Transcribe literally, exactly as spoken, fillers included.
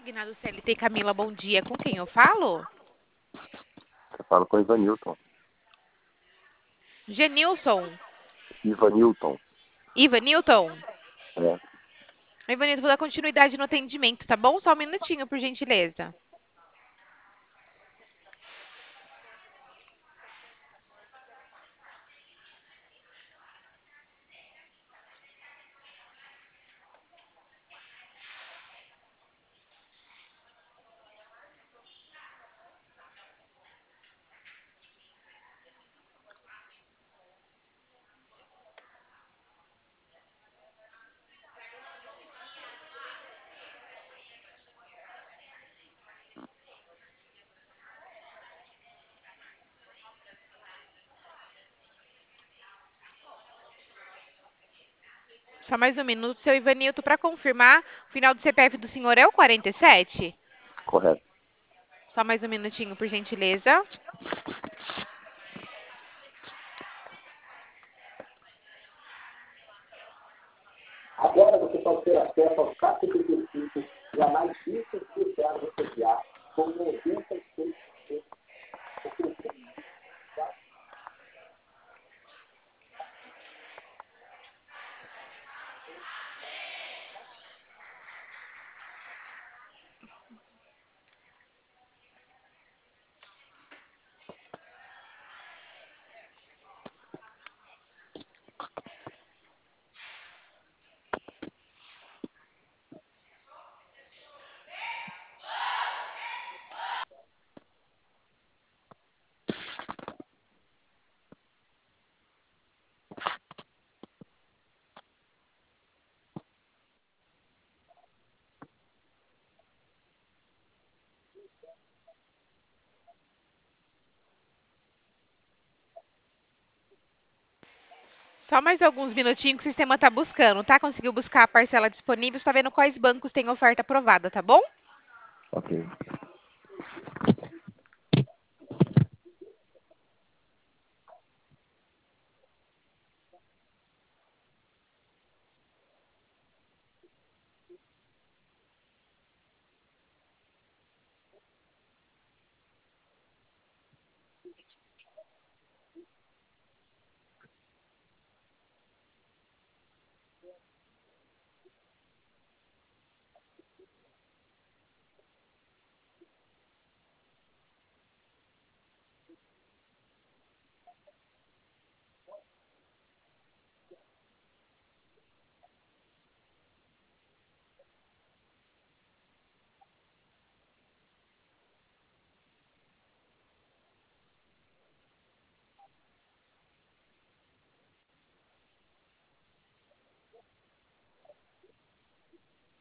Consignado C L T Camila, bom dia. Com quem eu falo? Eu falo com o Ivanilton. Genilson. Ivanilton. Ivanilton? É. Ivanilton, vou dar continuidade no atendimento, tá bom? Só um minutinho, por gentileza. Só mais um minuto, seu Ivanilton, para confirmar, o final do C P F do senhor é o quarenta e sete? Correto. Só mais um minutinho, por gentileza. Agora você pode ter acesso aos quatro cinco e a mais cinco especiais do C P A com noventa e seis por cento. Só mais alguns minutinhos que o sistema está buscando, tá? Conseguiu buscar a parcela disponível, está vendo quais bancos têm oferta aprovada, tá bom? Ok.